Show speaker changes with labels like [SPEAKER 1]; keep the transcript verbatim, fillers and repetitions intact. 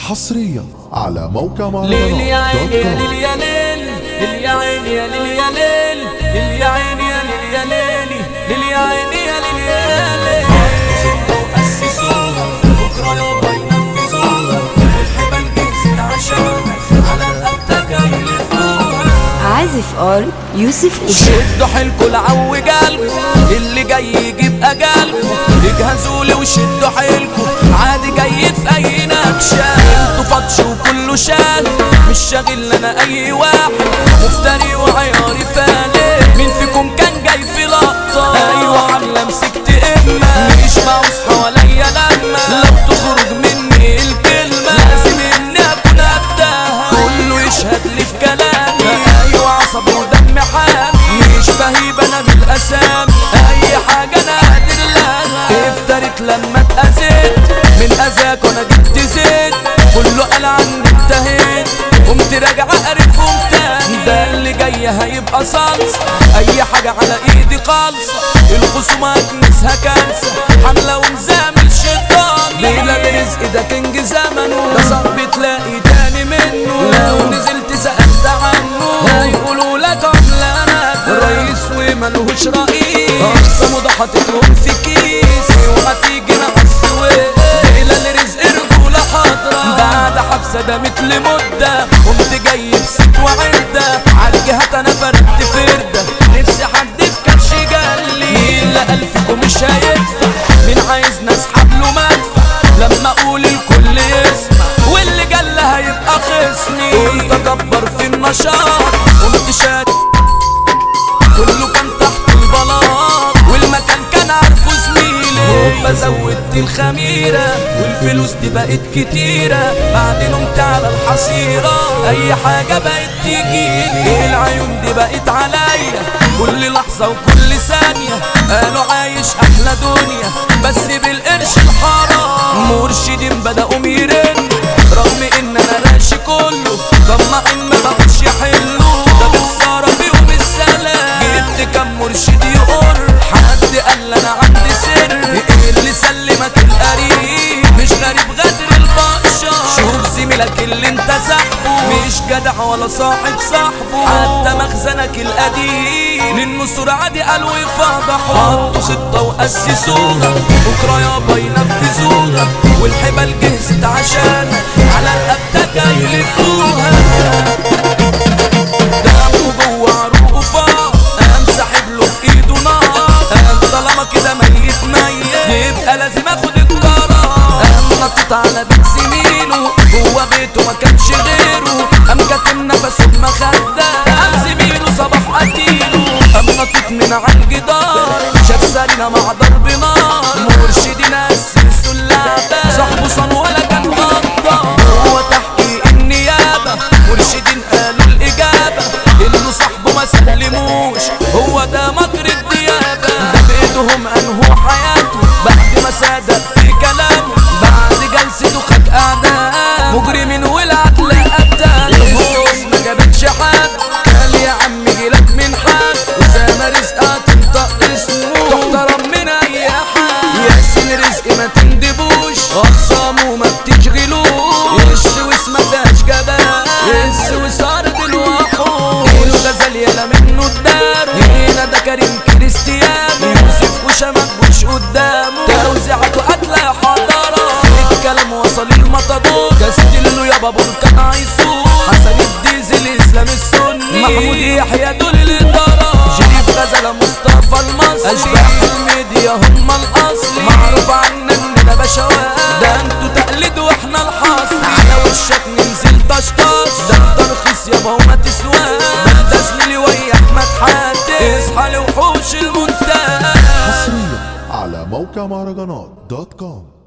[SPEAKER 1] حصريا على موقع
[SPEAKER 2] ليل يا
[SPEAKER 1] مهرجانات
[SPEAKER 2] عيني
[SPEAKER 1] دوت
[SPEAKER 2] يا
[SPEAKER 1] كوم.
[SPEAKER 2] ليل يا ليل ليل يا عيني يا ليل يا ليل ليل يا عيني يا ليل يا ليل ليل يا عيني يا ليل يا ليل أسسوها بكرة يابا ينفذوها الحبال جهزت عشانك على رقبتك يلفوها.
[SPEAKER 3] عازف ار يوسف إيشا.
[SPEAKER 2] شدوا حيلكوا العو جالكوا اللي جاي يجيب اجالكوا اجهزوا لي وشدوا حيلكوا عادي جاي في اي نكشه. انتوا فطش وكله شال مش شاغل انا اي واحد مفتري وعياري فالح. مين فيكم كان جاي في لقطه؟ ايوه حمله مسكت اما مش معوز حواليا لما لو تخرج مني الكلمه لازم اني اكون قدها كله يشهد لي في كلامي. ايوه عصبي ودم حامي مش بهيب انا بالاسامي اي حاجه انا قادر لها. افترت لما اتأذيت من اذاك وانا جبت زيت كله قال عني انتهيت قمت راجع اقرب قمت ده اللي جاي هيبقى صلصه اي حاجه على ايدي خالصه الخصومه اكنسها كنسه حمله ومزامل شيطان ليله برزق ده كنج زمنه ده صاحبي تلاقي تاني منه لو نزلت سألت عنه هيقولوا لك عملانك رئيس وملهوش رئيس اقسموا ده حاططهم في كيس وهتيجي مع السويق ليله لرزق رجوله حاضره بعد حبسه ده مثل مده قمت جاي بست وعده عالجهات انا فردت فرده نفسي حد في كرش جالي مين لا الفكم مش هيدفع مين عايزني اسحب له مدفع لما اقول الكل يسمع واللي جل هيبقى خصمي قلت اكبر في النشاط قمت شاد كله كان تحت البلاط والمكان كان عارفه زميلي هوبا زودت الخميرة والفلوس دي بقت كتيرة بعدين قمت على الحصيرة اي حاجة بقت تجيلي العيون دي بقت عليا كل لحظة وكل ثانية قالوا عايش احلى دنيا بس بالقرش الحرام مرشدين بدأوا يرن رغم ان انا راشي كله طمعين ما بقوش يحلوا ده بخسارة فيهم السلام جبت كام مرشد يقر حد قال انا عندي سر ايه اللي سلمك القريب مش غريب غدر البشر شوف زميلك اللي انت سحبه مش جدع ولا صاحب صاحبه حتى مخزنك القديم للنصور عادي قالوا يفضحوا حطوا خطة وأسسوها بكرة يابا ينفذوها والحبال جهزت عشانك على رقبتك يلفوها. دمه جوه عروقه فاض قام ساحب له في ايده نار قام طالما كده ميت ميت يبقى لازم اخد القرار قام نطت على بيت زميله جوه بيته ما كانش غيره قام كاتم نفسه بمخده قام زميله صباح قتيله قام نطت من على الجدار شاف سارينا مع ضرب نار مرشدين اسسوا اللعبه صاحبه صان ولا كان غدار هو تحقيق النيابه مرشدين قالوا الاجابه انه صاحبه ما سلموش هو ده مكر الديابه ده بايدهم انهوا حياته بعد ما صدق في كلامه بعد جلسته خد اعدام مجرمين والعدل قتل الفلوس ما جابتش حد قال يا عم جيلك من حد وسامة رزقها تنطق اسمه تحترم من اي حد ياسين رزق ما تندبوش اخصامه ما بتشغلوش السويس ما فيهاش جبال السويس ارض الوحوش كيلو غزال يلا منه الدار هنا ده كريم كريستيانو يوسف وشمك مش قدامه توزيعته قتلة يا حضارة الكلام وصل المطادور كاستيلو يابا بركان عيسو حسن الديزل اسلام السني محمود يحيى دول الاداره شريف غزالة مصطفى المصري اشباح الميديا هم الاصلي معروف عنا اننا بشوات ده انتوا تقليد واحنا الحصري على وشك ننزل طشطش ده الترخيص يابا وما تسواش ده زميلي ويا احمد حاتم اصحى لوحوش المنتج
[SPEAKER 1] حصريا على موقع مهرجانات دوت كوم.